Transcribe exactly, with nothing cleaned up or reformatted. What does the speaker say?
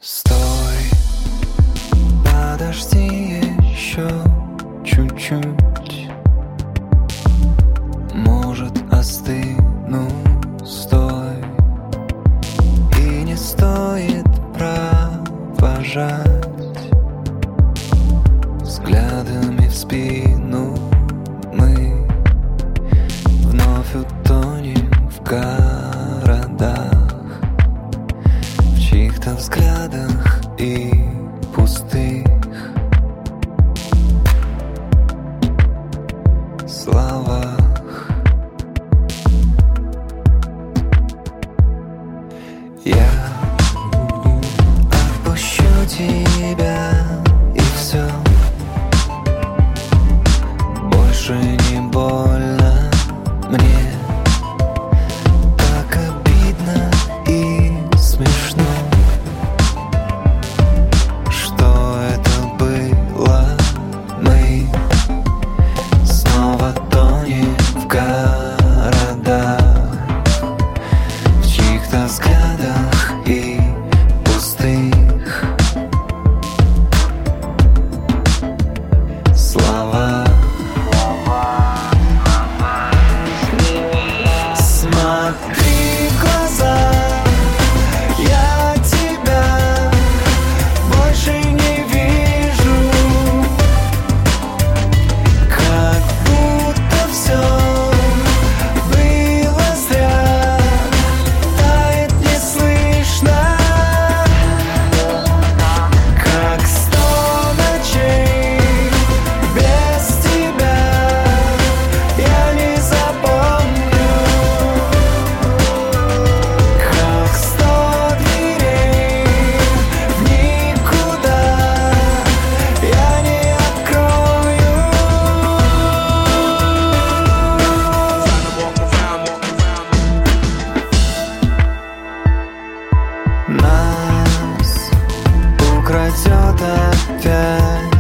Стой, подожди еще чуть-чуть. Может, остыну, стой. И не стоит провожать взглядами в спину. Мы вновь утонем в городах, в чьих-то взглядах и пустых словах. Я отпущу тебя, и все. Больше не больно мне. Так обидно и смешно, что это было. Мы снова тонем в городах, в чьих-то взглядах и пустых словах. Смотри в глаза, я тебя больше не вижу. Как будто все было зря, тает неслышно, как сто ночей без тебя. Я не запомню, как сто дверей в никуда я не открою. Нас украдет опять